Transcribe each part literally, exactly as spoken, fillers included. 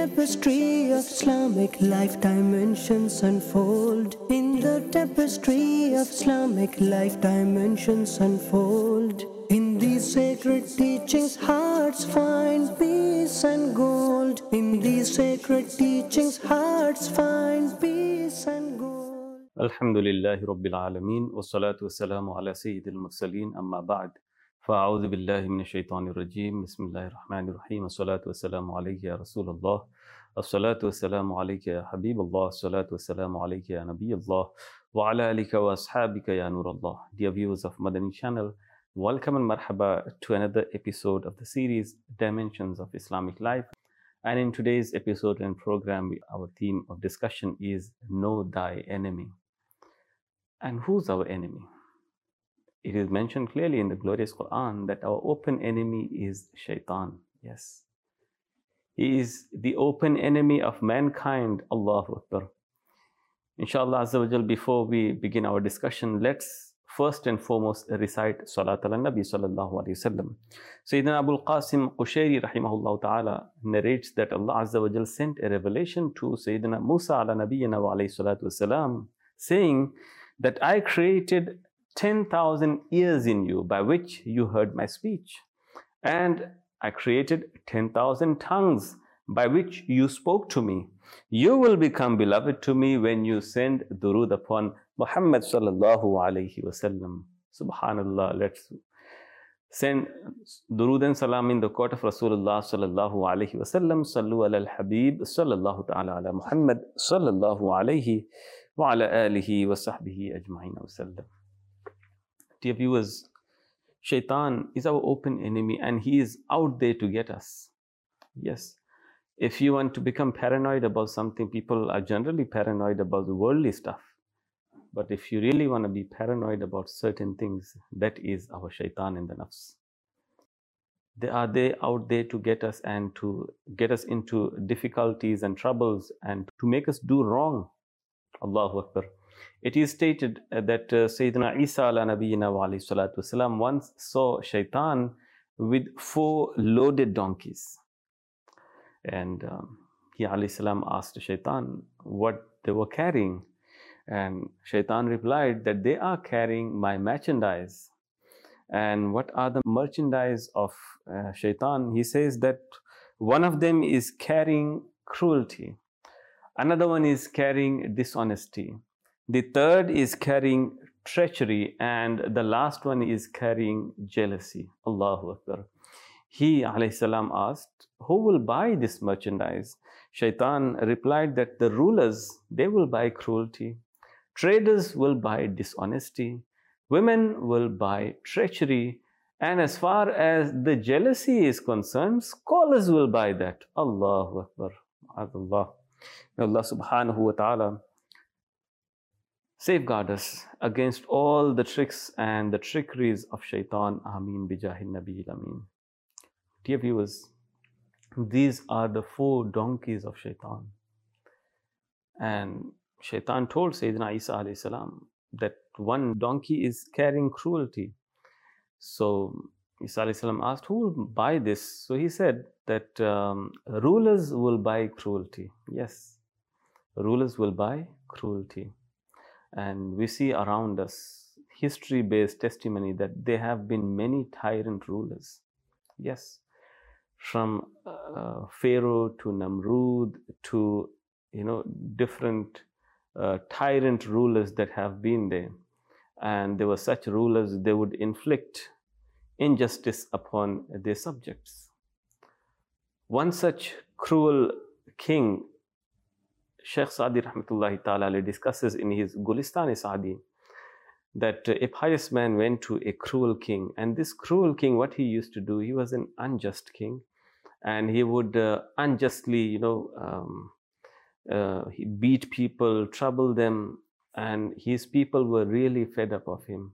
tapestry of Islamic life, dimensions unfold. In the tapestry of Islamic life, dimensions unfold. In these sacred teachings, hearts find peace and gold. In these sacred teachings, hearts find peace and gold. Alhamdulillahi Rabbil Alameen, wa salatu wa salamu ala Sayyidil Mursaleen, amma ba'd. فأعوذ بالله من الشيطان الرجيم بسم الله الرحمن الرحيم الصلاة والسلام عليك يا رسول الله الصلاة والسلام عليك يا حبيب الله الصلاة والسلام عليك يا نبي الله وعلى آلك وأصحابك يا نور الله. Dear viewers of Madani channel, welcome and marhaba to another episode of the series Dimensions of Islamic Life. And in today's episode and program, our theme of discussion is Know Thy Enemy. And who's our enemy? It is mentioned clearly in the glorious Quran that our open enemy is Shaitan. Yes. He is the open enemy of mankind. Allahu Akbar. Inshallah Azza wa Jal, before we begin our discussion, let's first and foremost recite Salat ala Nabi sallallahu alayhi wa sallam. Sayyidina Abu al-Qasim Qushayri rahimahullah ta'ala narrates that Allah Azza wa Jal sent a revelation to Sayyidina Musa ala Nabiyyina wa alayhi salatu wa salam, saying that I created ten thousand ears in you by which you heard my speech, and I created ten thousand tongues by which you spoke to me. You will become beloved to me when you send durood upon Muhammad sallallahu alayhi wasallam. Subhanallah, let's send durood and salam in the court of Rasulullah sallallahu alayhi wasallam. Sallu ala al-Habib sallallahu ta'ala ala Muhammad sallallahu alayhi wa ala alihi wa sahbihi ajma'in wa sallam. Dear viewers, Shaitan is our open enemy and he is out there to get us. Yes, if you want to become paranoid about something, people are generally paranoid about the worldly stuff. But if you really want to be paranoid about certain things, that is our Shaitan in the nafs. They are they out there to get us and to get us into difficulties and troubles and to make us do wrong. Allahu Akbar. It is stated that uh, Sayyidina Isa ala Nabiyyina wa alayhi salatu wasalam once saw Shaitan with four loaded donkeys. And um, he alayhi salam asked Shaitan what they were carrying. And Shaitan replied that they are carrying my merchandise. And what are the merchandise of uh, Shaitan? He says that one of them is carrying cruelty. Another one is carrying dishonesty. The third is carrying treachery, and the last one is carrying jealousy. Allahu Akbar. He alayhi salam asked, who will buy this merchandise? Shaitan replied that the rulers, they will buy cruelty. Traders will buy dishonesty. Women will buy treachery. And as far as the jealousy is concerned, scholars will buy that. Allahu Akbar. Allah. May Allah subhanahu wa ta'ala safeguard us against all the tricks and the trickeries of Shaitan. Ameen bijahil Nabiyil Ameen. Dear viewers, these are the four donkeys of Shaitan. And Shaitan told Sayyidina Isa alayhi salam that one donkey is carrying cruelty. So Isa alayhi salam asked, who will buy this? So he said that um, rulers will buy cruelty. Yes, rulers will buy cruelty. And we see around us history-based testimony that there have been many tyrant rulers. Yes, from uh, Pharaoh to Namrud to, you know, different uh, tyrant rulers that have been there. And there were such rulers, they would inflict injustice upon their subjects. One such cruel king, Shaykh Sa'di rahmatullahi ta'ala discusses in his Gulistan-e-Sa'di that a pious man went to a cruel king, and this cruel king, what he used to do, he was an unjust king, and he would uh, unjustly, you know, um, uh, he beat people, trouble them, and his people were really fed up of him.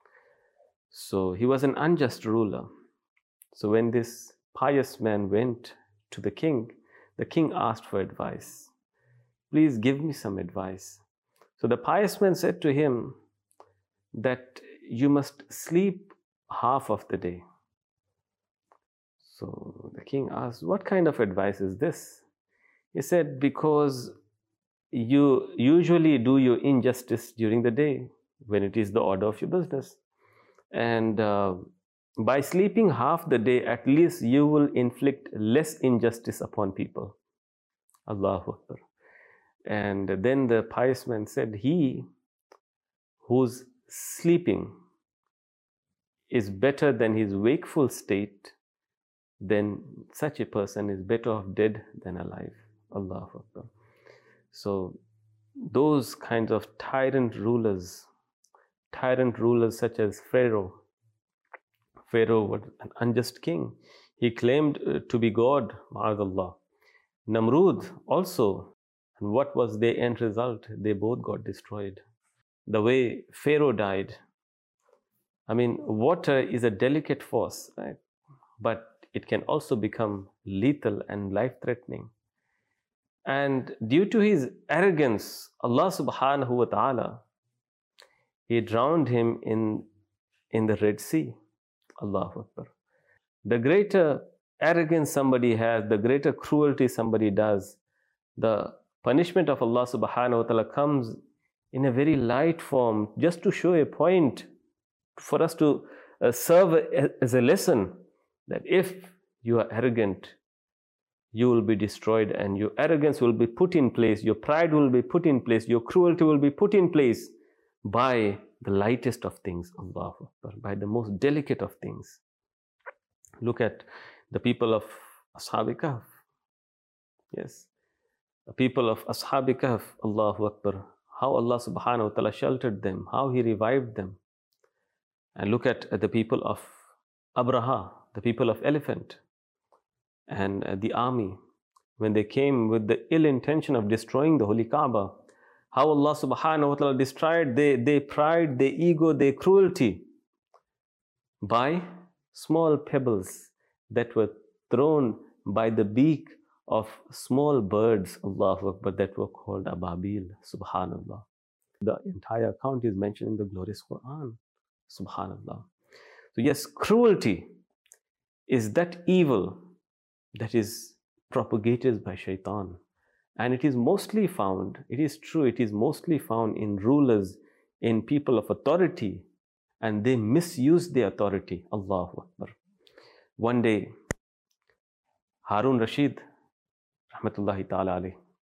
So he was an unjust ruler. So when this pious man went to the king, the king asked for advice. Please give me some advice. So the pious man said to him that you must sleep half of the day. So the king asked, what kind of advice is this? He said, because you usually do your injustice during the day when it is the order of your business. And uh, by sleeping half the day, at least you will inflict less injustice upon people. Allahu Akbar. And then the pious man said, he who's sleeping is better than his wakeful state, then such a person is better off dead than alive. Allahu Akbar. So those kinds of tyrant rulers, tyrant rulers such as Pharaoh, Pharaoh was an unjust king. He claimed uh, to be God, ma'azallah. Namrud also, and what was their end result? They both got destroyed. The way Pharaoh died, I mean, water is a delicate force, right? But it can also become lethal and life-threatening. And due to his arrogance, Allah subhanahu wa ta'ala, He drowned him in, in the Red Sea. Allahu Akbar. The greater arrogance somebody has, the greater cruelty somebody does, the punishment of Allah subhanahu wa ta'ala comes in a very light form, just to show a point for us to uh, serve as a lesson that if you are arrogant, you will be destroyed, and your arrogance will be put in place, your pride will be put in place, your cruelty will be put in place by the lightest of things, Allahu Akbar, by the most delicate of things. Look at the people of Ashab-e Kahf. Yes, the people of Ashab-e Kahf, Allahu Akbar, how Allah subhanahu wa ta'ala sheltered them, how He revived them. And look at the people of Abraha, the people of Elephant, and the army, when they came with the ill intention of destroying the Holy Kaaba, how Allah subhanahu wa ta'ala destroyed their, their pride, their ego, their cruelty by small pebbles that were thrown by the beak of small birds, Allahu Akbar, that were called Ababil, subhanallah. The entire account is mentioned in the glorious Quran, subhanallah. So yes, cruelty is that evil that is propagated by shaitan. And it is mostly found, it is true, it is mostly found in rulers, in people of authority, and they misuse their authority. Allahu Akbar. One day, Harun Rashid, rahmatullahi ta'ala alayh,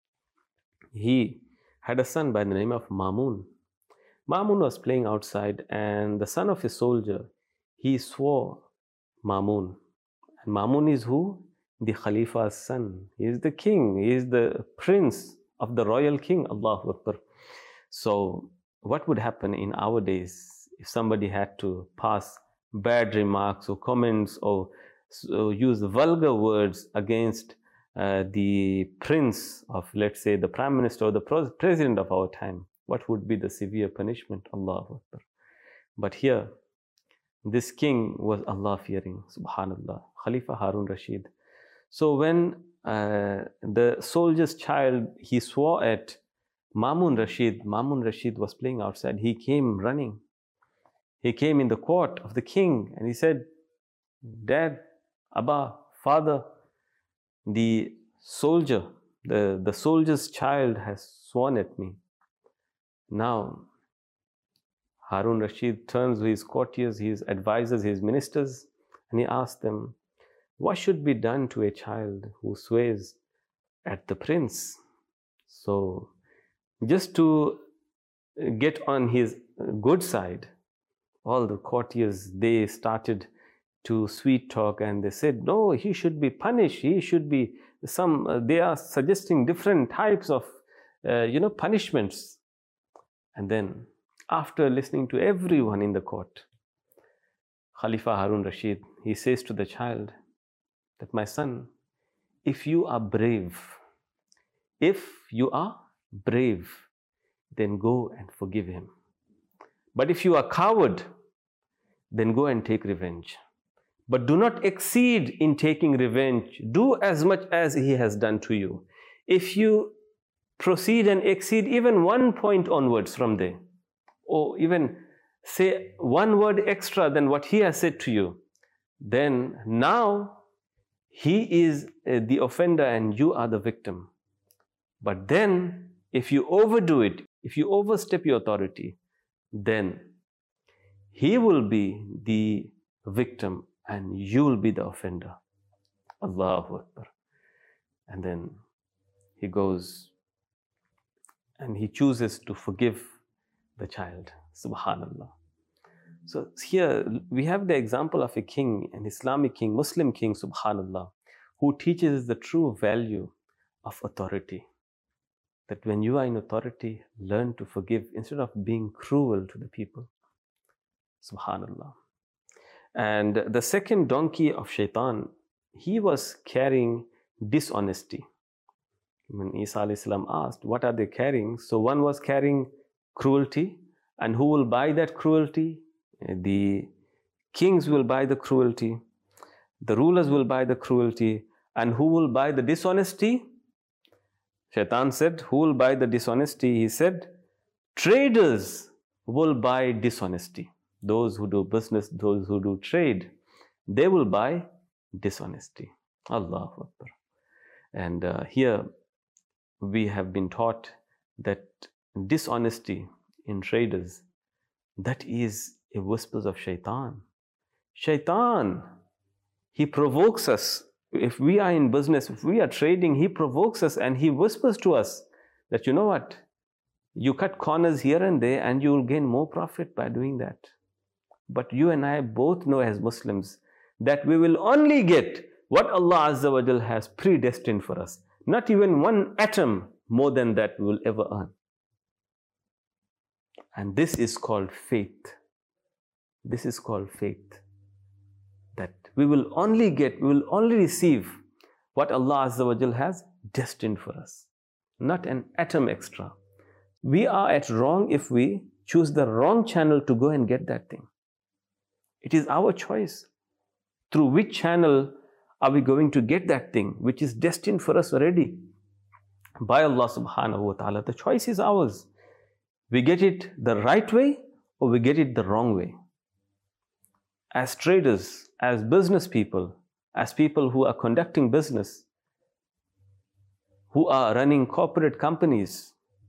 he had a son by the name of Mamun. Mamun was playing outside, and the son of a soldier, he swore Mamun. And Mamun is who? The Khalifa's son. He is the king. He is the prince of the royal king. Allahu Akbar. So what would happen in our days if somebody had to pass bad remarks or comments or so use vulgar words against uh, the prince of, let's say, the prime minister or the president of our time? What would be the severe punishment? Allahu Akbar. But here, this king was Allah-fearing, subhanallah, Khalifa Harun Rashid. So when uh, the soldier's child, he swore at Mamun Rashid, Mamun Rashid was playing outside, he came running. He came in the court of the king and he said, Dad, Abba, father, the soldier, the, the soldier's child has sworn at me. Now, Harun Rashid turns to his courtiers, his advisors, his ministers, and he asks them, what should be done to a child who swears at the prince? So, just to get on his good side, all the courtiers, they started to sweet talk and they said, no, he should be punished. He should be some, uh, they are suggesting different types of, uh, you know, punishments. And then, after listening to everyone in the court, Khalifa Harun Rashid, he says to the child, that my son, if you are brave, if you are brave, then go and forgive him. But if you are coward, then go and take revenge. But do not exceed in taking revenge. Do as much as he has done to you. If you proceed and exceed even one point onwards from there, or even say one word extra than what he has said to you, then now he is the offender and you are the victim. But then, if you overdo it, if you overstep your authority, then he will be the victim and you will be the offender. Allahu Akbar. And then he goes and he chooses to forgive the child. Subhanallah. So here we have the example of a king, an Islamic king, Muslim king, subhanallah, who teaches the true value of authority. That when you are in authority, learn to forgive instead of being cruel to the people. Subhanallah. And the second donkey of Shaitan, he was carrying dishonesty. When Isa alayhi salam asked, what are they carrying? So one was carrying cruelty, and who will buy that cruelty? The kings will buy the cruelty, the rulers will buy the cruelty, and who will buy the dishonesty? Shaitan said, who will buy the dishonesty? He said, traders will buy dishonesty. Those who do business, those who do trade, they will buy dishonesty. Allahu Akbar. And uh, here we have been taught that dishonesty in traders, that is a whispers of Shaitan. Shaitan, he provokes us. If we are in business, if we are trading, he provokes us and he whispers to us that, you know what, you cut corners here and there and you will gain more profit by doing that. But you and I both know as Muslims that we will only get what Allah Azza wa Jal has predestined for us. Not even one atom more than that we will ever earn. And this is called faith. This is called faith. That we will only get, we will only receive what Allah Azza wa Jal has destined for us. Not an atom extra. We are at wrong if we choose the wrong channel to go and get that thing. It is our choice. Through which channel are we going to get that thing which is destined for us already by Allah subhanahu wa ta'ala? The choice is ours. We get it the right way or we get it the wrong way. As traders, as business people, as people who are conducting business, who are running corporate companies,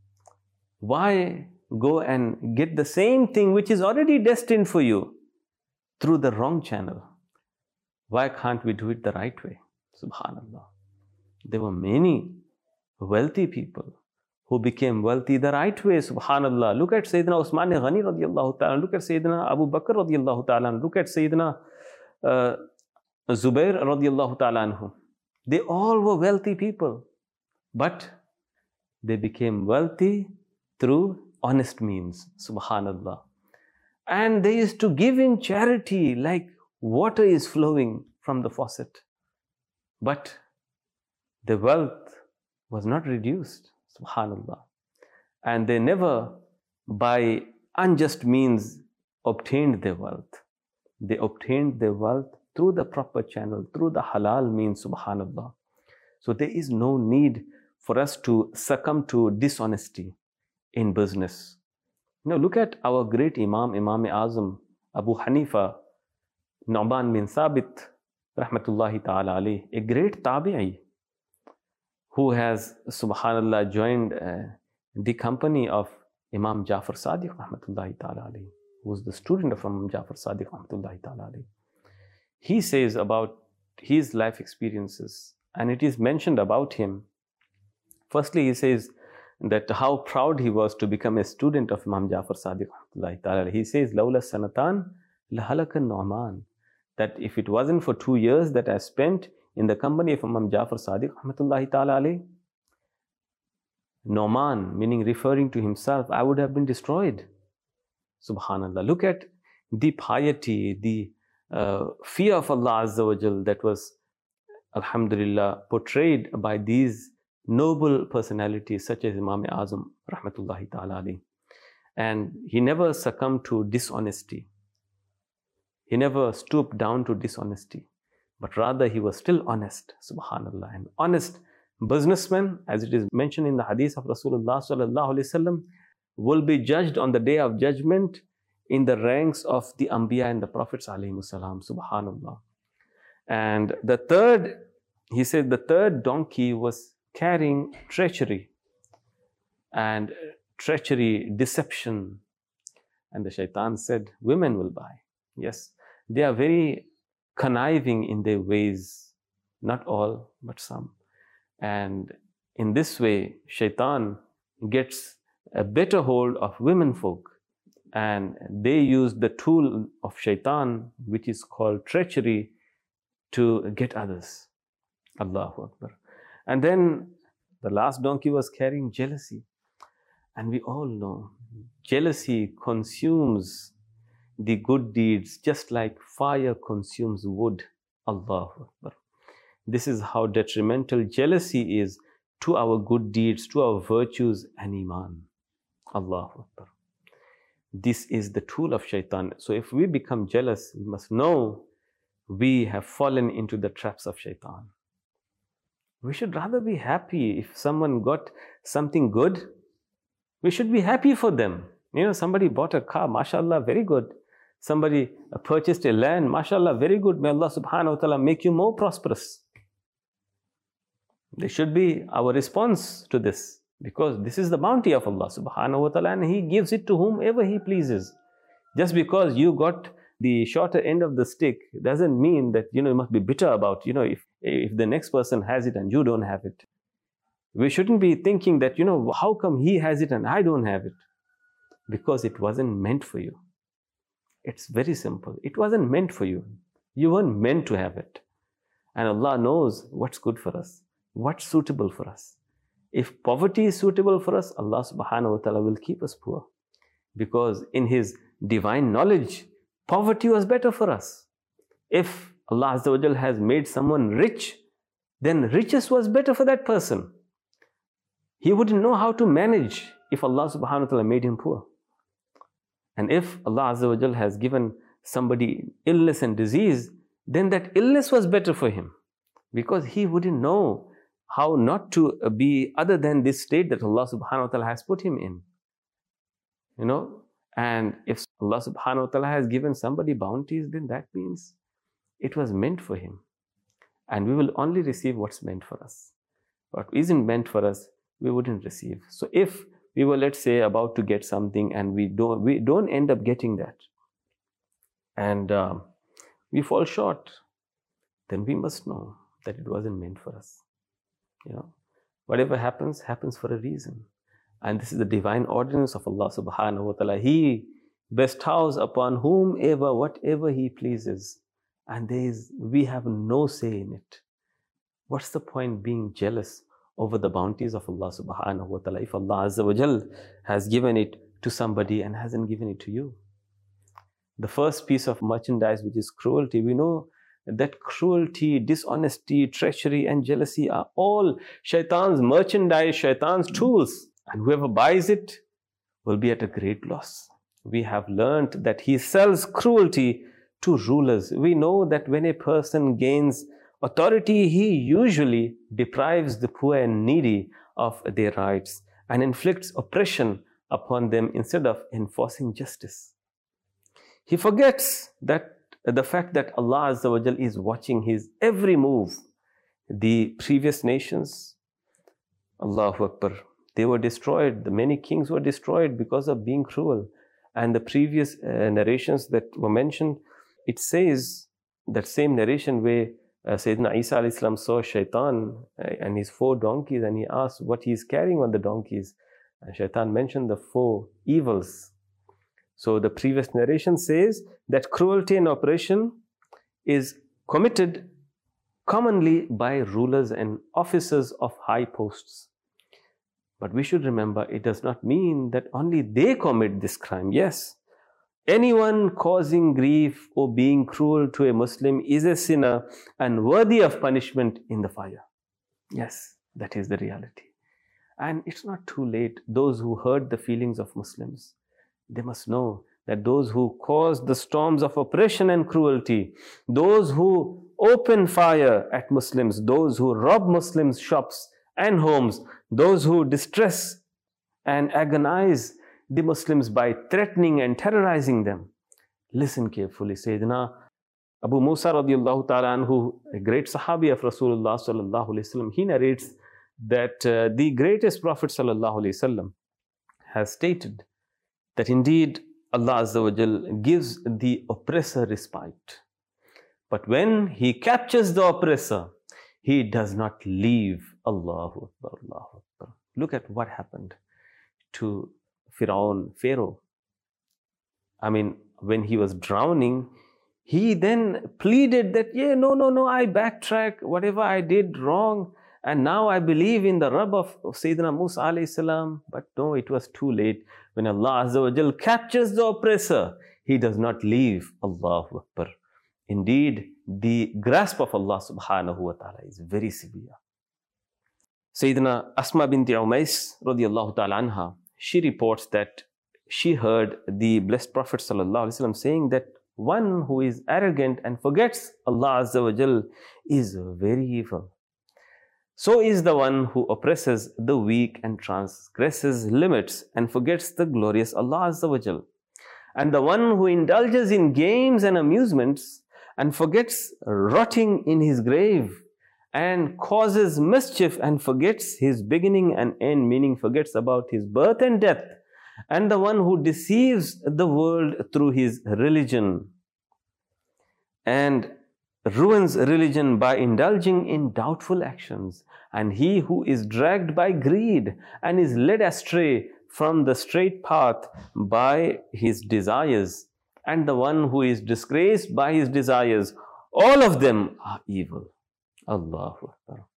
why go and get the same thing which is already destined for you through the wrong channel? Why can't we do it the right way? Subhanallah. There were many wealthy people who became wealthy the right way. Subhanallah. Look at Sayyidina Usman Ghani radiallahu ta'ala. Look at Sayyidina Abu Bakr radiallahu ta'ala. Look at Sayyidina uh, Zubair radiallahu ta'ala anhu. They all were wealthy people. But they became wealthy through honest means. Subhanallah. And they used to give in charity like water is flowing from the faucet. But the wealth was not reduced. Subhanallah. And they never by unjust means obtained their wealth. They obtained their wealth through the proper channel, through the halal means. Subhanallah. So there is no need for us to succumb to dishonesty in business. Now look at our great Imam, Imam Azam, Abu Hanifa, Nu'man bin Thabit, rahmatullahi ta'ala alayh, a great tabi'i, who has, subhanallah, joined uh, the company of Imam Jafar Sadiq, rahmatullahi ta'ala alayh, who was the student of Imam Jafar Sadiq, rahmatullahi ta'ala alayh. He says about his life experiences, and it is mentioned about him. Firstly, he says that how proud he was to become a student of Imam Jafar Sadiq, rahmatullahi ta'ala alayh. He says, Lawla sanatan lahalaka Nu'man. That if it wasn't for two years that I spent in the company of Imam Jafar Sadiq, rahmatullahi ta'ala alayh, Nu'man, meaning referring to himself, I would have been destroyed. Subhanallah. Look at the piety, the uh, fear of Allah Azza wa Jal that was, alhamdulillah, portrayed by these noble personalities such as Imam Azam, rahmatullahi ta'ala alayh. And he never succumbed to dishonesty. He never stooped down to dishonesty, but rather he was still honest. Subhanallah. An honest businessman, as it is mentioned in the hadith of Rasulullah sallallahu alaihi wasallam, will be judged on the day of judgment in the ranks of the Anbiya and the Prophets alayhi salam. Subhanallah. And the third, he said, the third donkey was carrying treachery. and treachery, deception. And the shaitan said, women will buy. Yes, they are very conniving in their ways. Not all, but some. And in this way, shaitan gets a better hold of women folk. And they use the tool of shaitan, which is called treachery, to get others. Allahu Akbar. And then the last donkey was carrying jealousy. And we all know, jealousy consumes the good deeds just like fire consumes wood. Allahu Akbar. This is how detrimental jealousy is to our good deeds, to our virtues and iman. Allahu Akbar. This is the tool of shaitan. So if we become jealous, we must know we have fallen into the traps of shaitan. We should rather be happy if someone got something good. We should be happy for them. You know, somebody bought a car, mashallah, very good. Somebody purchased a land, mashallah, very good. May Allah subhanahu wa ta'ala make you more prosperous. This should be our response to this, because this is the bounty of Allah subhanahu wa ta'ala, and He gives it to whomever He pleases. Just because you got the shorter end of the stick doesn't mean that, you know, you must be bitter about, you know, if, if the next person has it and you don't have it. We shouldn't be thinking that, you know, how come he has it and I don't have it? Because it wasn't meant for you. It's very simple. It wasn't meant for you. You weren't meant to have it. And Allah knows what's good for us, what's suitable for us. If poverty is suitable for us, Allah subhanahu wa ta'ala will keep us poor. Because in His divine knowledge, poverty was better for us. If Allah Azza wa Jal has made someone rich, then riches was better for that person. He wouldn't know how to manage if Allah subhanahu wa ta'ala made him poor. And if Allah Azza wa Jal has given somebody illness and disease, then that illness was better for him. Because he wouldn't know how not to be other than this state that Allah subhanahu wa ta'ala has put him in. You know, and if Allah subhanahu wa ta'ala has given somebody bounties, then that means it was meant for him. And we will only receive what's meant for us. What isn't meant for us, we wouldn't receive. So if we were, let's say, about to get something and we don't, we don't end up getting that, and uh, we fall short, then we must know that it wasn't meant for us. You know, whatever happens, happens for a reason. And this is the divine ordinance of Allah subhanahu wa ta'ala. He bestows upon whomever, whatever He pleases. And there is, we have no say in it. What's the point being jealous over the bounties of Allah subhanahu wa ta'ala if Allah Azza wa Jal has given it to somebody and hasn't given it to you? The first piece of merchandise, which is cruelty, we know that cruelty, dishonesty, treachery and jealousy are all shaitan's merchandise, shaitan's tools. And whoever buys it will be at a great loss. We have learned that he sells cruelty to rulers. We know that when a person gains authority, he usually deprives the poor and needy of their rights and inflicts oppression upon them instead of enforcing justice. He forgets that the fact that Allah Azza wa Jal is watching his every move. The previous nations, Allahu Akbar, they were destroyed. The many kings were destroyed because of being cruel. And the previous uh, narrations that were mentioned, it says, that same narration where uh, Sayyidina Isa alayhi salam saw Shaitan uh, and his four donkeys, and he asked what he is carrying on the donkeys. And Shaitan mentioned the four evils. So the previous narration says that cruelty and oppression is committed commonly by rulers and officers of high posts. But we should remember, it does not mean that only they commit this crime. Yes, anyone causing grief or being cruel to a Muslim is a sinner and worthy of punishment in the fire. Yes, that is the reality. And it's not too late. Those who hurt the feelings of Muslims, they must know that those who cause the storms of oppression and cruelty, those who open fire at Muslims, those who rob Muslims' shops and homes, those who distress and agonize the Muslims by threatening and terrorizing them. Listen carefully. Sayyidina Abu Musa radiallahu ta'ala anhu, a great Sahabi of Rasulullah sallallahu alayhi wa sallam, he narrates that uh, the greatest Prophet sallallahu alayhi wa sallam, has stated that indeed Allah Azza wa Jal gives the oppressor respite. But when He captures the oppressor, He does not leave. Allahu Akbar, Allahu Akbar. Look at what happened to Firaun, Pharaoh. I mean, when he was drowning, he then pleaded that, yeah, no, no, no, I backtrack, whatever I did wrong, and now I believe in the Rabb of Sayyidina Musa alayhi salam. But no, it was too late. When Allah Azza wa Jal captures the oppressor, He does not leave. Allahu Akbar. Indeed, the grasp of Allah subhanahu wa ta'ala is very severe. Sayyidina Asma binti Umais radiallahu ta'ala anha, she reports that she heard the blessed Prophet sallallahu alaihi wasallam saying that one who is arrogant and forgets Allah Azza wa Jal is very evil. So is the one who oppresses the weak and transgresses limits and forgets the glorious Allah Azza wa Jal. And the one who indulges in games and amusements and forgets rotting in his grave and causes mischief and forgets his beginning and end, meaning forgets about his birth and death, and the one who deceives the world through his religion and ruins religion by indulging in doubtful actions, and he who is dragged by greed and is led astray from the straight path by his desires, and the one who is disgraced by his desires, all of them are evil. Allahu Akbar.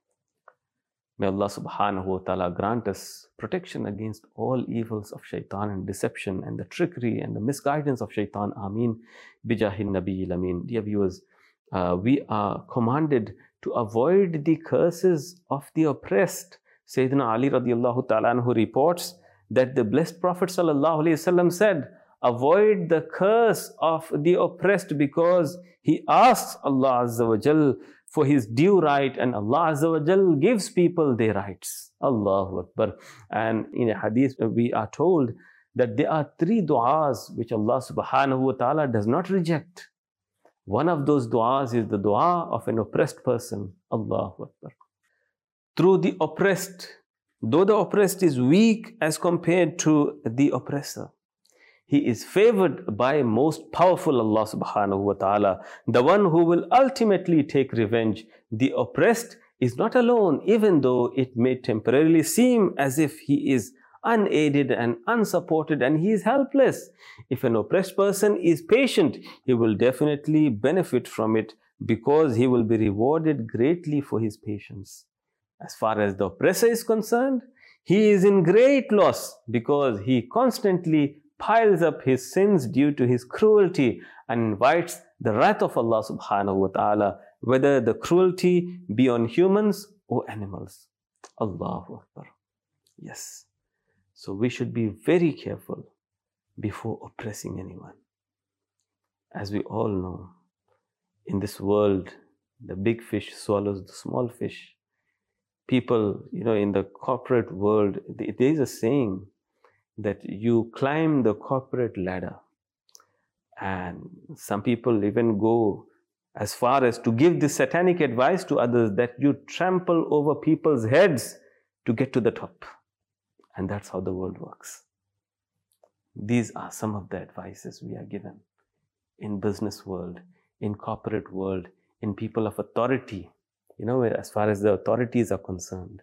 May Allah subhanahu wa ta'ala grant us protection against all evils of shaitan and deception and the trickery and the misguidance of shaitan. Ameen. Bijahin Nabiyil Ameen. Dear viewers, uh, we are commanded to avoid the curses of the oppressed. Sayyidina Ali radiallahu ta'ala anhu reports that the blessed Prophet sallallahu alayhi wasallam said, avoid the curse of the oppressed, because he asks Allah Azza wa Jal for his due right, and Allah Azza wa Jal gives people their rights. Allahu Akbar. And in a hadith we are told that there are three du'as which Allah subhanahu wa ta'ala does not reject. One of those du'as is the du'a of an oppressed person. Allahu Akbar. Through the oppressed, though the oppressed is weak as compared to the oppressor, he is favored by most powerful Allah subhanahu wa ta'ala, the one who will ultimately take revenge. The oppressed is not alone, even though it may temporarily seem as if he is unaided and unsupported and he is helpless. If an oppressed person is patient, he will definitely benefit from it, because he will be rewarded greatly for his patience. As far as the oppressor is concerned, he is in great loss, because he constantly piles up his sins due to his cruelty and invites the wrath of Allah subhanahu wa ta'ala, whether the cruelty be on humans or animals. Allahu Akbar. Yes. So we should be very careful before oppressing anyone. As we all know, in this world, the big fish swallows the small fish. People, you know, in the corporate world, there is a saying that you climb the corporate ladder, and some people even go as far as to give this satanic advice to others, that you trample over people's heads to get to the top. And that's how the world works. These are some of the advices we are given in business world, in corporate world, in people of authority, you know, as far as the authorities are concerned.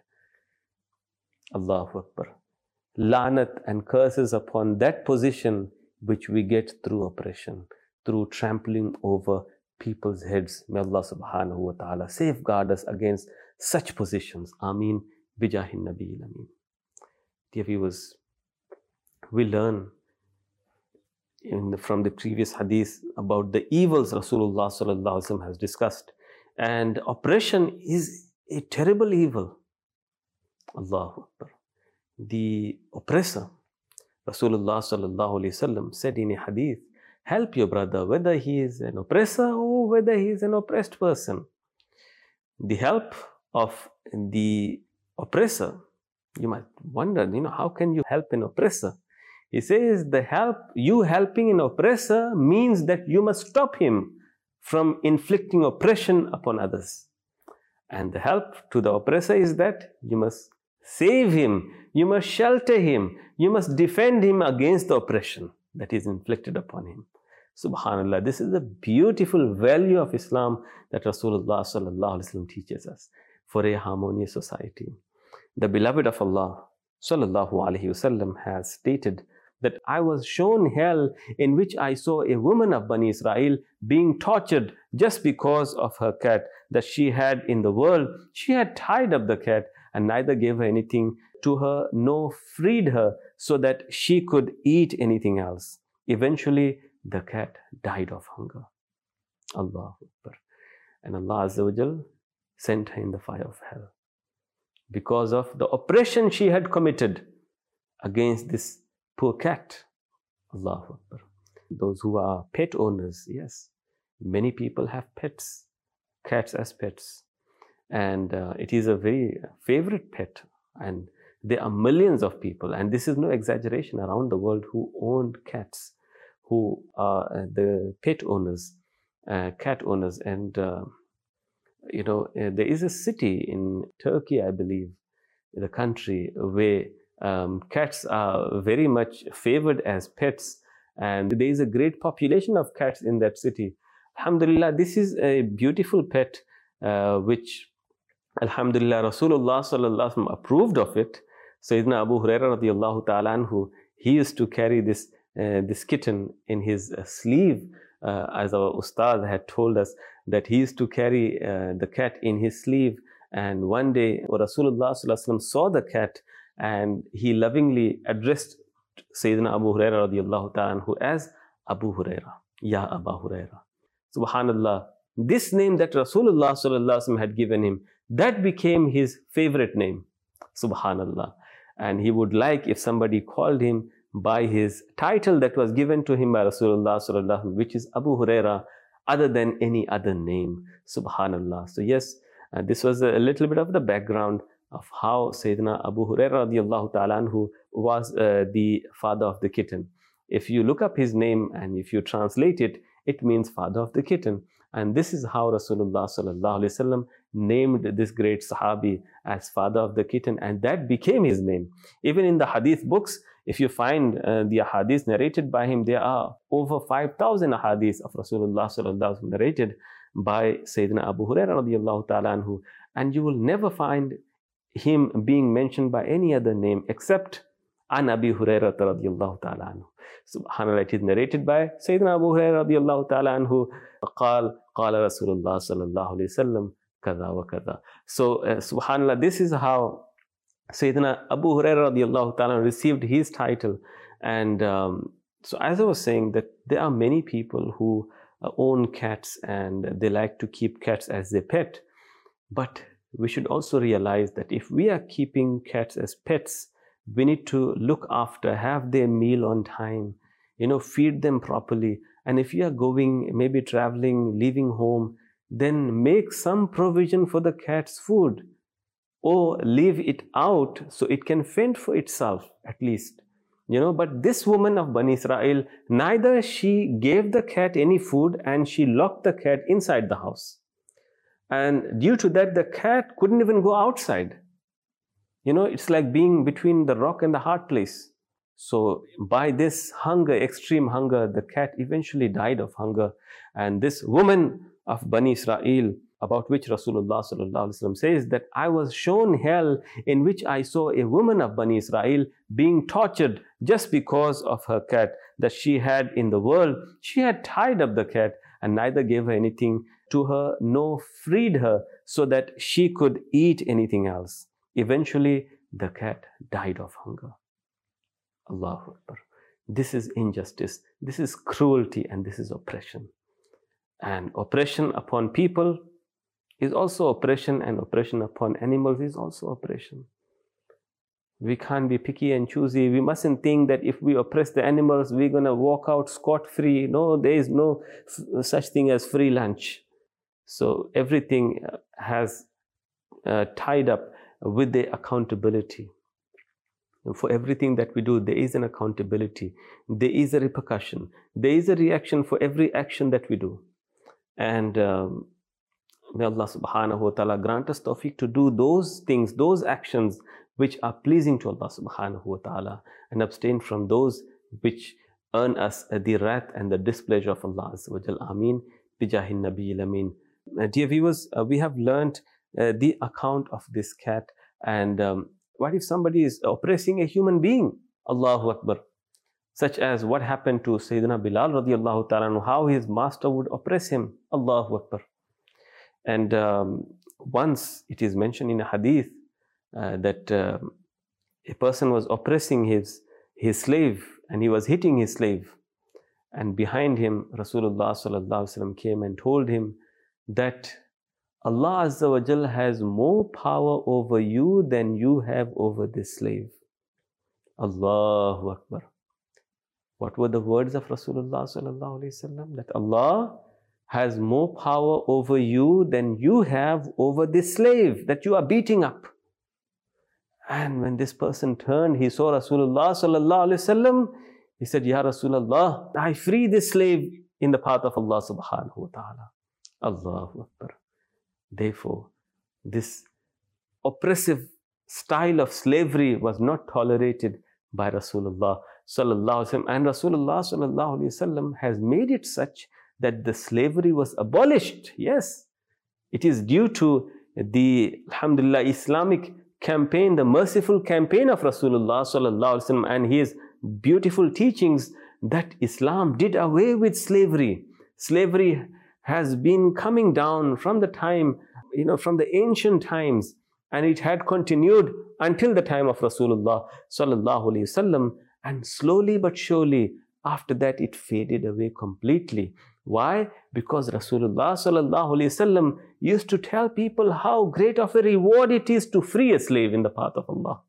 Allahu Akbar. Lanat and curses upon that position which we get through oppression, through trampling over people's heads. May Allah subhanahu wa ta'ala safeguard us against such positions. Ameen. Bijahin Nabiyil Ameen. Dear viewers, we learn in the, from the previous hadith about the evils Rasulullah sallallahu alaihi wasallam has discussed. And oppression is a terrible evil. Allahu Akbar. The oppressor, Rasulullah sallallahu alaihi wasallam said in a hadith, help your brother, whether he is an oppressor or whether he is an oppressed person. The help of the oppressor, you might wonder, you know, how can you help an oppressor? He says the help, you helping an oppressor means that you must stop him from inflicting oppression upon others. And the help to the oppressor is that you must save him, you must shelter him, you must defend him against the oppression that is inflicted upon him. Subhanallah, this is the beautiful value of Islam that Rasulullah sallallahu alaihi wasallam teaches us for a harmonious society. The beloved of Allah sallallahu alaihi wasallam has stated that I was shown hell in which I saw a woman of Bani Israel being tortured just because of her cat that she had in the world. She had tied up the cat and neither gave her anything to her nor freed her so that she could eat anything else. Eventually, the cat died of hunger. Allahu Akbar. And Allah Azza wa Jal sent her in the fire of hell because of the oppression she had committed against this poor cat. Allahu Akbar. Those who are pet owners, yes, many people have pets, cats as pets. And uh, it is a very favorite pet. And there are millions of people, and this is no exaggeration, around the world who own cats, who are the pet owners, uh, cat owners. And, uh, you know, uh, there is a city in Turkey, I believe, the country where um, cats are very much favored as pets. And there is a great population of cats in that city. Alhamdulillah, this is a beautiful pet, uh, which, Alhamdulillah, Rasulullah sallallahu alaihi wasallam approved of it. Sayyidina Abu Hurairah radiallahu ta'ala anhu, he used to carry this uh, this kitten in his uh, sleeve, uh, as our ustad had told us that he used to carry uh, the cat in his sleeve. And one day Rasulullah sallallahu alaihi wasallam saw the cat and he lovingly addressed Sayyidina Abu Hurairah radiallahu ta'ala anhu as Abu Hurairah, Ya Abu Hurairah. Subhanallah, this name that Rasulullah sallallahu alaihi wasallam had given him, that became his favorite name. Subhanallah. And he would like if somebody called him by his title that was given to him by Rasulullah sallallahu alaihi wasallam, which is Abu Hurairah, other than any other name. Subhanallah. So yes, uh, this was a little bit of the background of how Sayyidina Abu Hurairah radiallahu ta'ala anhu was uh, the father of the kitten. If you look up his name and if you translate it, it means father of the kitten. And this is how Rasulullah sallallahu alaihi wasallam named this great Sahabi as father of the kitten, and that became his name. Even in the hadith books, if you find uh, the hadiths narrated by him, there are over five thousand hadiths of Rasulullah sallallahu alaihi wasallam narrated by Sayyidina Abu Hurairah radiallahu ta'ala anhu, and you will never find him being mentioned by any other name except An Abi Hurairah radiallahu ta'ala anhu. Subhanallah, it is narrated by Sayyidina Abu Hurairah radiallahu ta'ala anhu, قال قال رسول الله صلى الله عليه وسلم كذا وكذا. So uh, subhanallah, this is how Sayyidina Abu Hurairah radiallahu ta'ala received his title. And um, so as I was saying, that there are many people who uh, own cats and they like to keep cats as their pet. But we should also realize that if we are keeping cats as pets, we need to look after, have their meal on time, you know, feed them properly. And if you are going, maybe traveling, leaving home, then make some provision for the cat's food, or leave it out so it can fend for itself at least. You know, but this woman of Bani Israel, neither she gave the cat any food and she locked the cat inside the house. And due to that, the cat couldn't even go outside. You know, it's like being between the rock and the hard place. So by this hunger, extreme hunger, the cat eventually died of hunger. And this woman of Bani Israel, about which Rasulullah sallallahu alaihi wasallam says that I was shown hell in which I saw a woman of Bani Israel being tortured just because of her cat that she had in the world. She had tied up the cat and neither gave her anything to her nor freed her so that she could eat anything else. Eventually, the cat died of hunger. Allahu Akbar. This is injustice, this is cruelty, and this is oppression. And oppression upon people is also oppression, and oppression upon animals is also oppression. We can't be picky and choosy. We mustn't think that if we oppress the animals, we're going to walk out scot-free. No, there is no such thing as free lunch. So everything has uh, tied up with the accountability. And for everything that we do, there is an accountability. There is a repercussion. There is a reaction for every action that we do. And um, may Allah subhanahu wa ta'ala grant us tawfiq to do those things, those actions which are pleasing to Allah subhanahu wa ta'ala, and abstain from those which earn us the wrath and the displeasure of Allah Azza wa Jal. Ameen. Bijahin Nabiyil Ameen. Uh, dear viewers, uh, we have learnt uh, the account of this cat, and um, what if somebody is oppressing a human being? Allahu Akbar. Such as what happened to Sayyidina Bilal radiallahu ta'ala, how his master would oppress him. Allahu Akbar. And um, once it is mentioned in a hadith uh, that uh, a person was oppressing his, his slave, and he was hitting his slave. And behind him, Rasulullah sallallahu alaihi wasallam came and told him that Allah Azza wa Jal has more power over you than you have over this slave. Allahu Akbar. What were the words of Rasulullah sallallahu alaihi wasallam? That Allah has more power over you than you have over this slave that you are beating up. And when this person turned, he saw Rasulullah sallallahu alaihi wasallam. He said, Ya Rasulullah, I free this slave in the path of Allah subhanahu wa ta'ala. Allahu Akbar. Therefore, this oppressive style of slavery was not tolerated by Rasulullah sallallahu alaihi wasallam. And Rasulullah sallallahu alaihi wasallam has made it such that the slavery was abolished. Yes, it is due to the, alhamdulillah, Islamic campaign, the merciful campaign of Rasulullah sallallahu alaihi wasallam and his beautiful teachings, that Islam did away with slavery. Slavery has been coming down from the time, you know, from the ancient times, and it had continued until the time of Rasulullah sallallahu alaihi wasallam, and slowly but surely after that it faded away completely. Why? Because Rasulullah sallallahu alaihi wasallam used to tell people how great of a reward it is to free a slave in the path of Allah.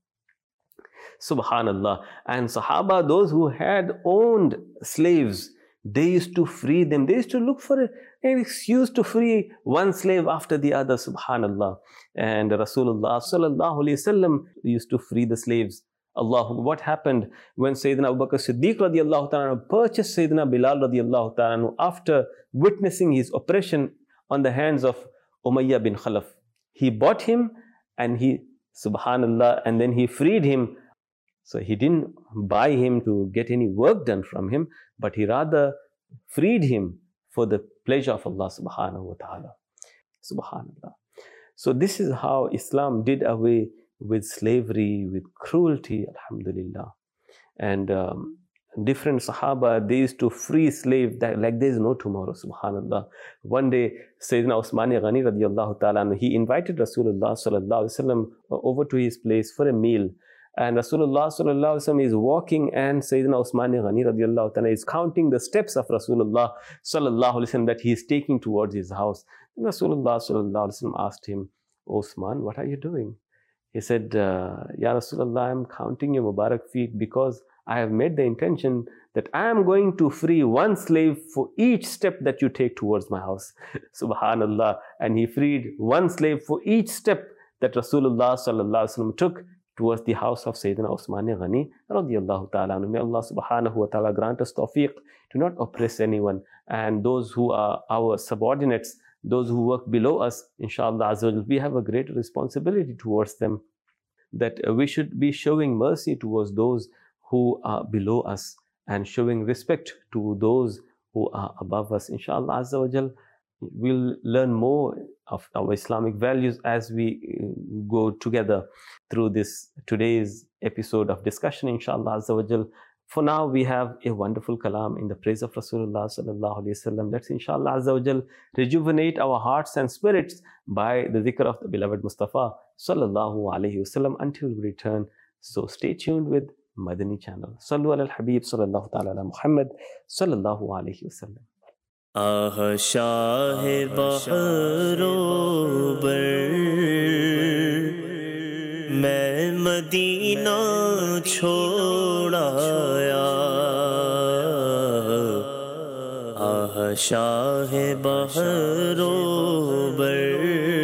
Subhanallah. And Sahaba, those who had owned slaves, they used to free them. They used to look for an excuse to free one slave after the other. Subhanallah. And Rasulullah sallallahu alaihi wasallam used to free the slaves. Allah, what happened when Sayyidina Abu Bakr Siddiq radiallahu ta'ala purchased Sayyidina Bilal radiallahu ta'ala after witnessing his oppression on the hands of Umayyah bin Khalaf. He bought him and he, subhanallah, and then he freed him. So he didn't buy him to get any work done from him, but he rather freed him for the pleasure of Allah subhanahu wa ta'ala. Subhanallah. So this is how Islam did away with slavery, with cruelty, alhamdulillah. And um, different Sahaba, they used to free slaves that, like there is no tomorrow, subhanallah. One day, Sayyidina Usmani Ghani radiallahu ta'ala, he invited Rasulullah sallallahu alaihi wasallam over to his place for a meal. And Rasulullah sallallahu alaihi wasallam is walking, and Sayyidina Usmani Ghani radiallahu ta'ala is counting the steps of Rasulullah sallallahu alaihi wasallam that he is taking towards his house. And Rasulullah sallallahu alaihi wasallam asked him, Osman, what are you doing? He said, uh, Ya Rasulullah, I am counting your Mubarak feet because I have made the intention that I am going to free one slave for each step that you take towards my house. Subhanallah. And he freed one slave for each step that Rasulullah sallallahu alaihi wasallam took towards the house of Sayyidina Usmani Ghani radiallahu ta'ala. May Allah subhanahu wa ta'ala grant us tawfiq to not oppress anyone, and those who are our subordinates, those who work below us, inshallah, we have a great responsibility towards them, that we should be showing mercy towards those who are below us and showing respect to those who are above us. Inshallah, Azza wa Jal, we'll learn more of our Islamic values as we go together through this today's episode of discussion, inshallah, Azza wa Jal. For now, we have a wonderful kalam in the praise of Rasulullah sallallahu alaihi wasallam. Let's, inshallah, Azza wa Jal, rejuvenate our hearts and spirits by the dhikr of the beloved Mustafa sallallahu alaihi wasallam until we return. So stay tuned with Madani channel. Sallu ala al-Habib sallallahu ta'ala ala Muhammad sallallahu alaihi wasallam. Ah Shah Bahro bar मैं Medina छोड़ आया आह शाह बहरो बर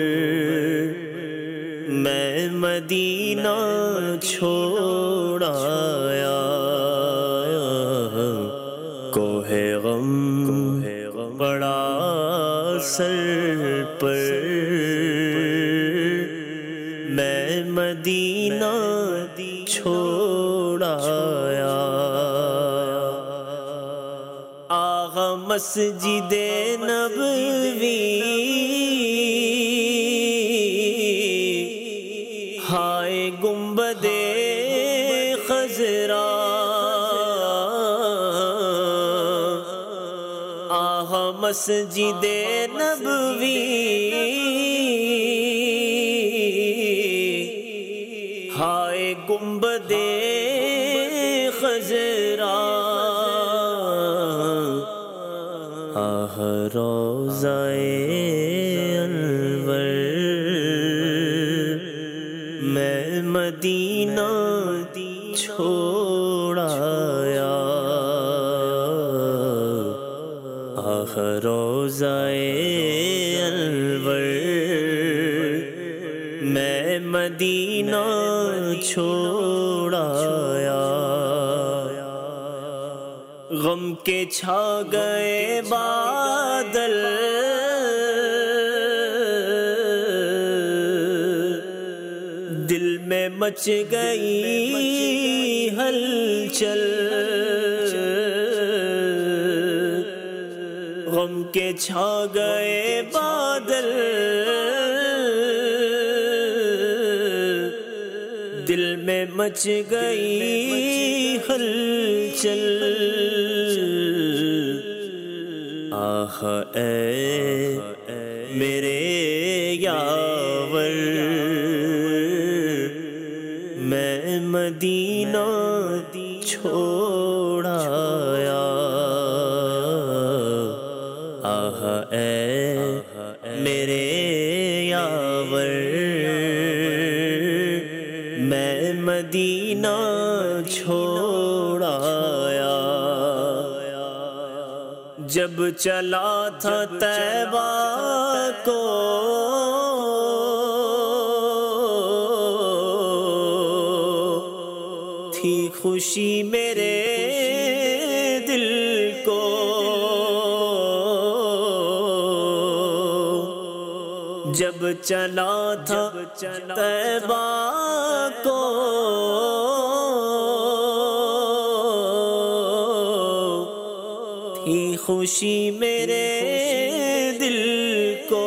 मैं Medina छोड़ आया कोहे गम बड़ा sir पर मैं मदीना چھوڑایا آغا مسجد نبوی ہائے گنبد خضرا آغا مسجد نبوی ہائے گنبد خضرا آہ روضہ انور میں مدینہ چھوڑایا آہ روضہ انور میں مدینہ چھوڑایا غم کے چھا گئے بادل دل میں مچ گئی ہلچل غم کے چھا گئے بادل دل میں مچ گئی ہلچل آہ اے میرے یاور میں مدینہ چھوڑایا آہ اے میرے یاور میں مدینہ چھوڑایا جب چلا تھا طیبہ کو تھی خوشی میرے دل کو جب چلا تھا طیبہ کو تھی خوشی میرے دل کو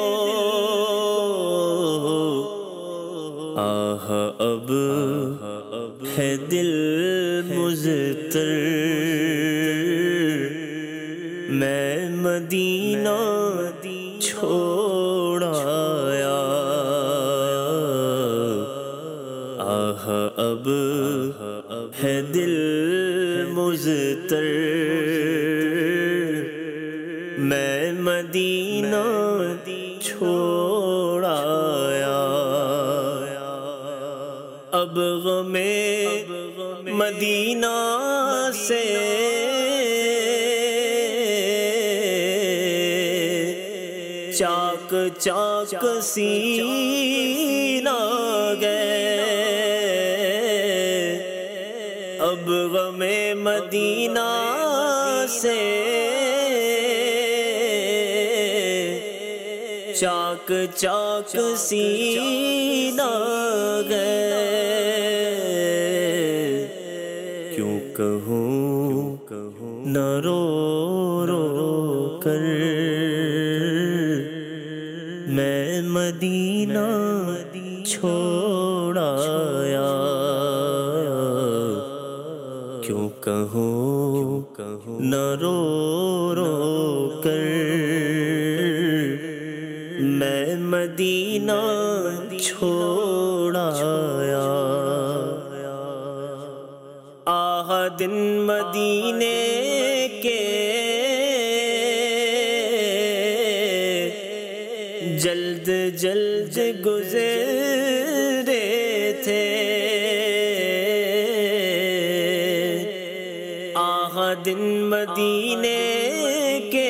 آہ اب ہے دل مضطر میں مدینہ چھوڑایا آہ اب ہے دل مضطر میں مدینہ چھوڑایا اب غم مدینہ سے چاک چاک سینہ گئے اب غم مدینہ سے چاک چاک سینہ گئے کیوں کہوں نہ رو رو کر میں مدینہ چھوڑایا کیوں کہوں نہ رو رو کر میں مدینہ چھوڑایا آہ دن مدینے کے جلد جلد گزرے تھے آہ دن مدینے کے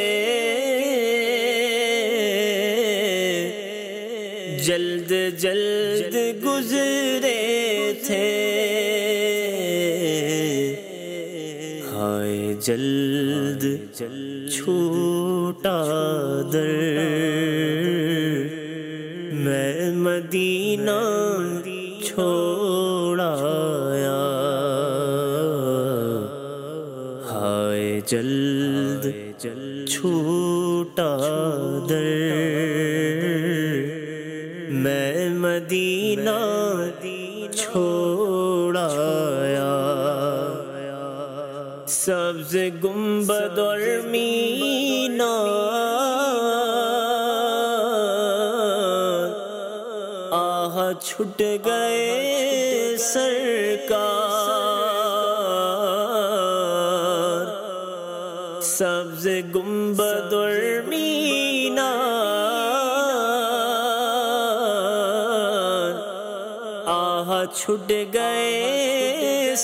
جلد جلد گزرے تھے ہائے جلد چھوٹا در میں مدینہ چھوڑا جلد چھوٹا در میں مدینہ چھوڑ آیا سبز گنبد اور مینار آہ چھٹ گئے سرکار سبز گنبد اور مینار آہ چھٹ گئے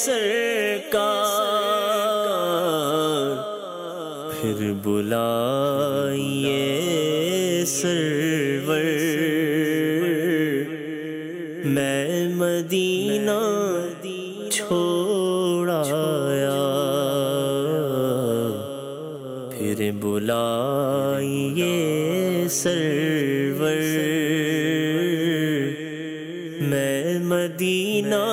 سرکار پھر بلائیے سرور میں مدینہ چھوڑ آیا پھر بلائیے سرور میں مدینہ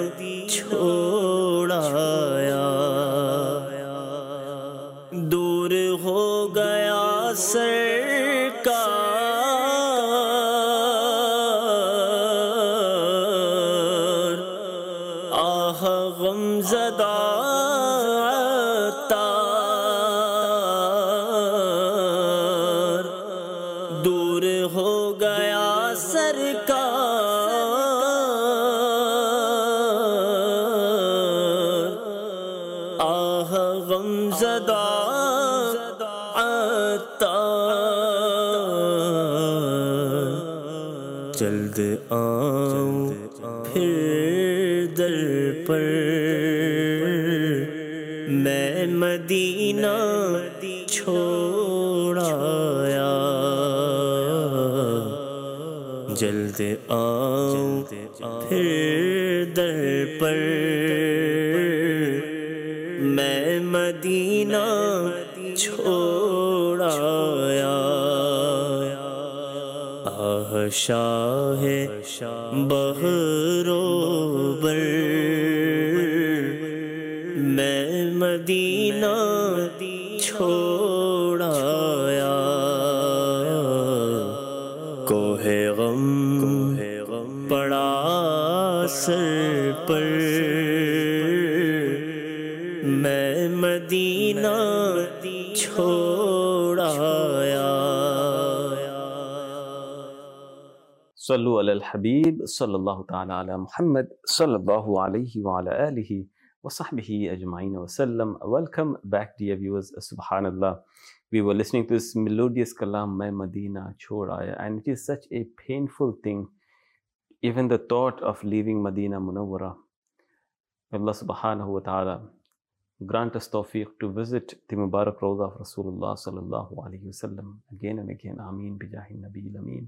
چھوڑ آیا دور ہو گیا سرکار آہ غم زدہ عطار دور ہو گیا سرکار آہ غم زدہ عطار جلد آؤں پھر در پر میں مدینہ چھوڑ آیا جلد آؤں پھر در پر میں مدینہ چھوڑ آیا آہ شاہ بہروبر میں مدینہ چھوڑ آیا کوہ غم پڑا سر پر میں مدینہ چھوڑ آیا صلو علی الحبیب صلی اللہ تعالی علی محمد صلی اللہ علیہ وعلی آلہ وصحبہ اجمعین وسلم. Welcome back, dear viewers. Subhanallah, we were listening to this melodious kalam, Main Madina Chhod Aaya, and it is such a painful thing, even the thought of leaving Madina Munawwara. Allah subhanahu wa ta'ala grant us tawfiq to visit the Mubarak Rawda of Rasulullah sallallahu alayhi wa sallam again and again. Ameen bijahi Nabi Ameen.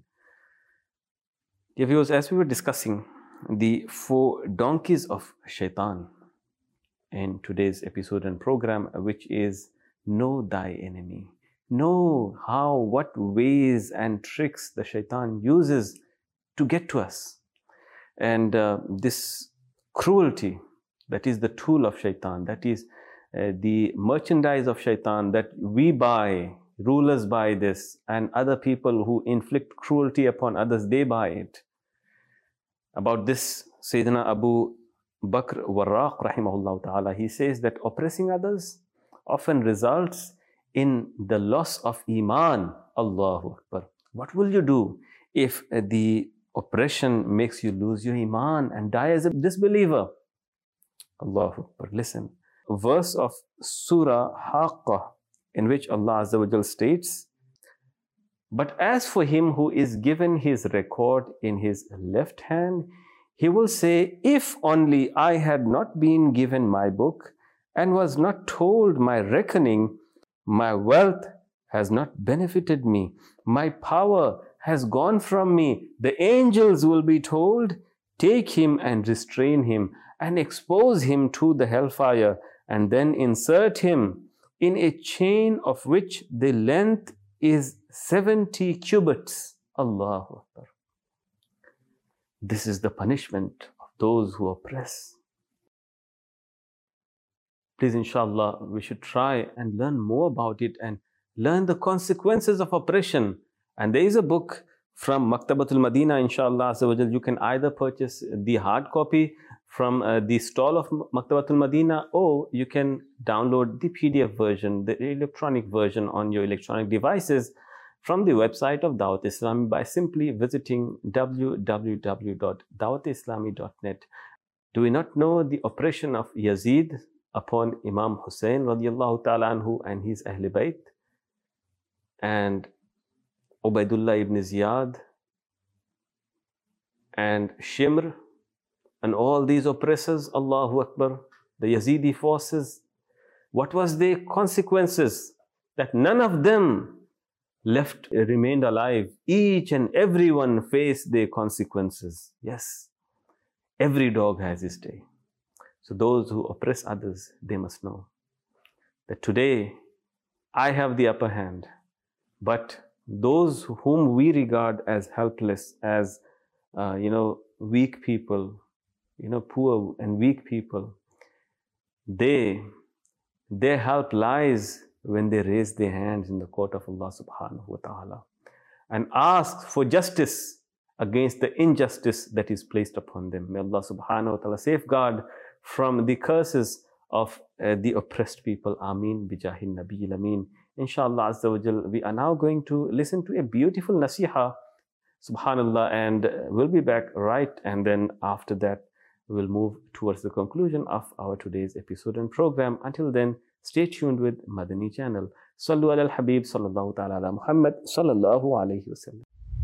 Dear viewers, as we were discussing the four donkeys of Shaitan in today's episode and program, which is know thy enemy. Know how, what ways and tricks the Shaitan uses to get to us. And uh, this cruelty, that is the tool of Shaitan, that is uh, the merchandise of Shaitan that we buy, rulers buy this, and other people who inflict cruelty upon others, they buy it. About this, Sayyidina Abu Bakr Warraq rahimahullah ta'ala, he says that oppressing others often results in the loss of Iman. Allahu Akbar. What will you do if the oppression makes you lose your Iman and die as a disbeliever? Allahu Akbar. Listen. A verse of Surah Haqqah in which Allah Azza wa Jal states, but as for him who is given his record in his left hand, he will say, if only I had not been given my book and was not told my reckoning, my wealth has not benefited me, my power has gone from me. The angels will be told, take him and restrain him and expose him to the hellfire, and then insert him in a chain of which the length is seventy cubits. Allahu Akbar. This is the punishment of those who oppress. please, inshallah, we should try and learn more about it and learn the consequences of oppression. And there is a book from Maktabatul Madina, inshallah, you can either purchase the hard copy from uh, the stall of Maktabatul Madina, or you can download the P D F version, the electronic version on your electronic devices from the website of Dawat Islami by simply visiting w w w dot dawat islami dot net. Do we not know the oppression of Yazid upon Imam Hussein radiallahu ta'ala anhu and his Ahl Bayt, and Ubaidullah ibn Ziyad and Shimr, and all these oppressors, Allahu Akbar, the Yazidi forces? What was their consequences? That none of them left, remained alive. Each and everyone faced their consequences. Yes, every dog has his day. So those who oppress others, they must know that today I have the upper hand, but those whom we regard as helpless, as uh, you know, weak people, you know, poor and weak people, they, their help lies when they raise their hands in the court of Allah subhanahu wa ta'ala and ask for justice against the injustice that is placed upon them. May Allah subhanahu wa ta'ala safeguard from the curses of uh, the oppressed people. Ameen bijahin nabiyil ameen. Inshallah azza wa jal, we are now going to listen to a beautiful nasiha, subhanallah, and we'll be back right, and then after that we'll move towards the conclusion of our today's episode and program. Until then, stay tuned with Madani channel. Sallu ala al-Habib sallallahu ta'ala ala Muhammad sallallahu alayhi wa sallam.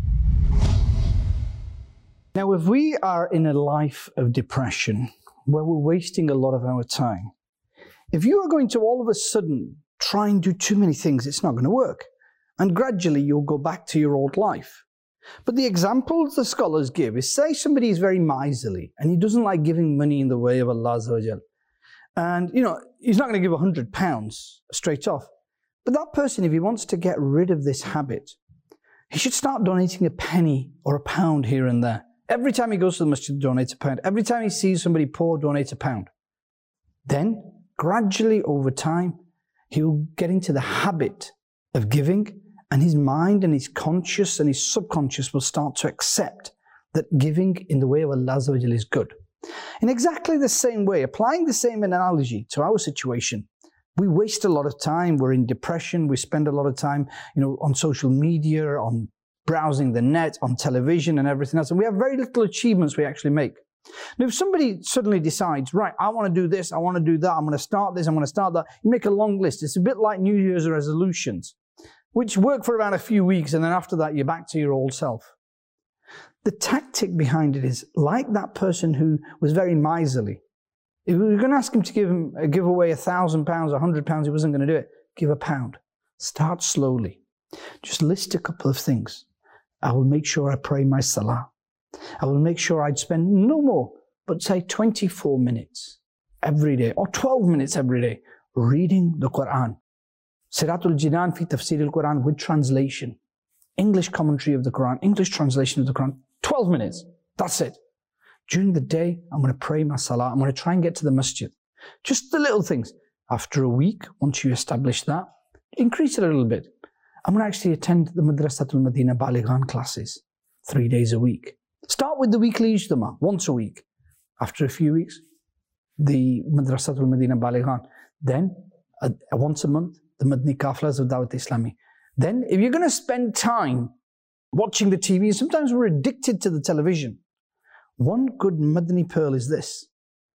Now, if we are in a life of depression where we're wasting a lot of our time, if you are going to all of a sudden try and do too many things, it's not going to work. And gradually you'll go back to your old life. But the example the scholars give is, say somebody is very miserly and he doesn't like giving money in the way of Allah Azza wa Jal. And, you know, he's not going to give a hundred pounds straight off. But that person, if he wants to get rid of this habit, he should start donating a penny or a pound here and there. Every time he goes to the masjid, donate a pound. Every time he sees somebody poor, donate a pound. Then, gradually over time, he'll get into the habit of giving, and his mind and his conscious and his subconscious will start to accept that giving in the way of Allah Azza wa Jal is good. In exactly the same way, applying the same analogy to our situation, we waste a lot of time, we're in depression, we spend a lot of time, you know, on social media, on browsing the net, on television and everything else, and we have very little achievements we actually make. Now, if somebody suddenly decides, right, I want to do this, I want to do that, I'm going to start this, I'm going to start that, you make a long list. It's a bit like New Year's resolutions, which work for about a few weeks, and then after that, you're back to your old self. The tactic behind it is like that person who was very miserly. If we were going to ask him to give, him, uh, give away a thousand pounds, a hundred pounds, he wasn't going to do it. Give a pound. Start slowly. Just list a couple of things. I will make sure I pray my salah. I will make sure I'd spend no more, but say twenty-four minutes every day, or twelve minutes every day, reading the Quran. Siratul Jinan fi tafsir al-Quran with translation. English commentary of the Quran, English translation of the Quran. twelve minutes. That's it. During the day, I'm going to pray my salah. I'm going to try and get to the masjid. Just the little things. After a week, once you establish that, increase it a little bit. I'm going to actually attend the Madrasatul Madina Balighan classes three days a week. Start with the weekly Ijtima, once a week. After a few weeks, the Madrasatul Madina Balighan. Then, uh, once a month, the Madni Kafilas of Dawat Islami. Then, if you're going to spend time watching the T V, sometimes we're addicted to the television. One good Madni pearl is this.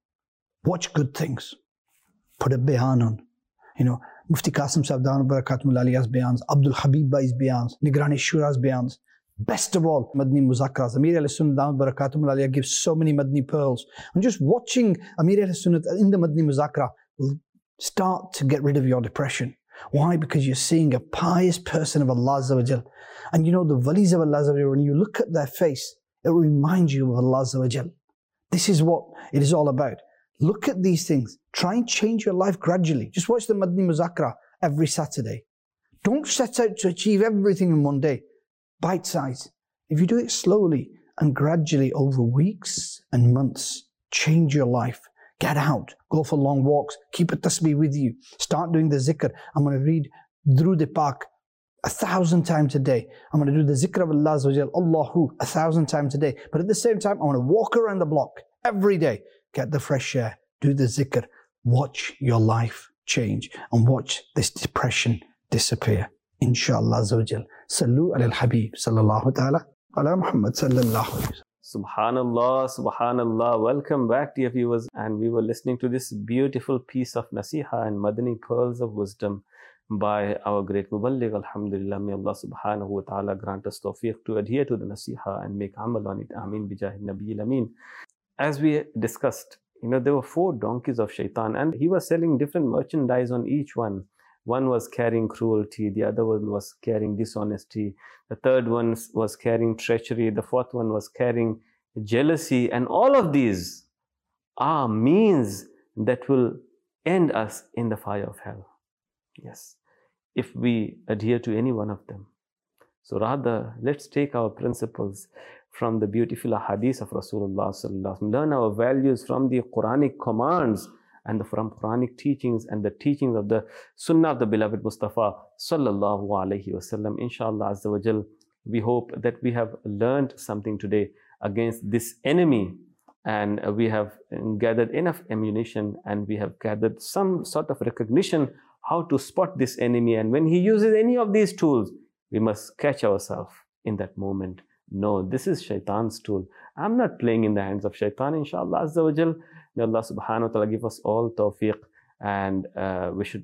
Watch good things. Put a bayan on. You know, Mufti Qasim Sahib Dawan Barakatum Aliya's bayans, Abdul Habib Bai's bayans, Nigrani Shura's bayans. Best of all, Madni Muzakras. Amir al-Sunnah Dawan Barakatum Aliyah gives so many Madni pearls. And just watching Amir al-Sunnah in the Madni Muzakra will start to get rid of your depression. Why? Because you're seeing a pious person of Allah Azza wa Jal. And you know, the walis of Allah Azza wa Jal, when you look at their face, it reminds you of Allah Azza wa Jal. This is what it is all about. Look at these things. Try and change your life gradually. Just watch the Madni Muzakra every Saturday. Don't set out to achieve everything in one day. Bite size. If you do it slowly and gradually over weeks and months, change your life. Get out, go for long walks, keep a tasbih with you, start doing the zikr. I'm going to read Durud Pak a thousand times a day. I'm going to do the zikr of Allah Azza wa Jal, Allahu, a thousand times a day. But at the same time, I want to walk around the block every day, get the fresh air, do the zikr, watch your life change and watch this depression disappear. Inshallah Azza wa Jal. Sallu ala al-Habib sallallahu ta'ala ala Muhammad sallallahu alayhi wa sallam. Subhanallah, Subhanallah. Welcome back, dear viewers. And we were listening to this beautiful piece of Nasiha and Madani pearls of wisdom by our great Muballigh. Alhamdulillah, may Allah subhanahu wa ta'ala grant us tawfiq to adhere to the Nasiha and make amal on it. Ameen bijah Nabi Ameen. As we discussed, you know, there were four donkeys of Shaitan and he was selling different merchandise on each one. One was carrying cruelty, the other one was carrying dishonesty, the third one was carrying treachery, the fourth one was carrying jealousy, and all of these are means that will end us in the fire of hell. Yes, if we adhere to any one of them. So rather, let's take our principles from the beautiful hadith of Rasulullah sallallahu alaihi wasallam, learn our values from the Quranic commands and from Quranic teachings and the teachings of the Sunnah of the beloved Mustafa sallallahu alaihi wasallam. Inshallah Azza wa Jal, we hope that we have learned something today against this enemy, and we have gathered enough ammunition and we have gathered some sort of recognition how to spot this enemy. And when he uses any of these tools, we must catch ourselves in that moment. No, this is Shaitan's tool. I'm not playing in the hands of Shaitan, inshallah Azza wa Jal. May Allah subhanahu wa ta'ala give us all tawfiq, and uh, we should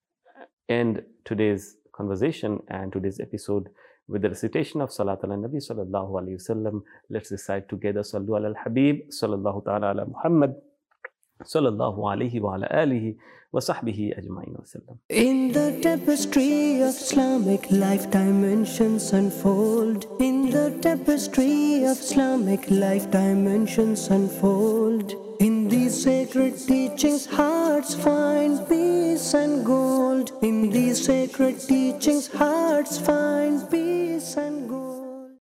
end today's conversation and today's episode with the recitation of Salat ala Nabi sallallahu alayhi wasallam. Let's recite together Sallu ala al-Habib sallallahu ta'ala ala Muhammad sallallahu alayhi wa ala alihi wa sahbihi ajma'in wa sallam. In the tapestry of Islamic life, dimensions unfold. In the tapestry of Islamic life, dimensions unfold. In these sacred teachings, hearts find peace and gold. In these sacred teachings, hearts find peace and gold.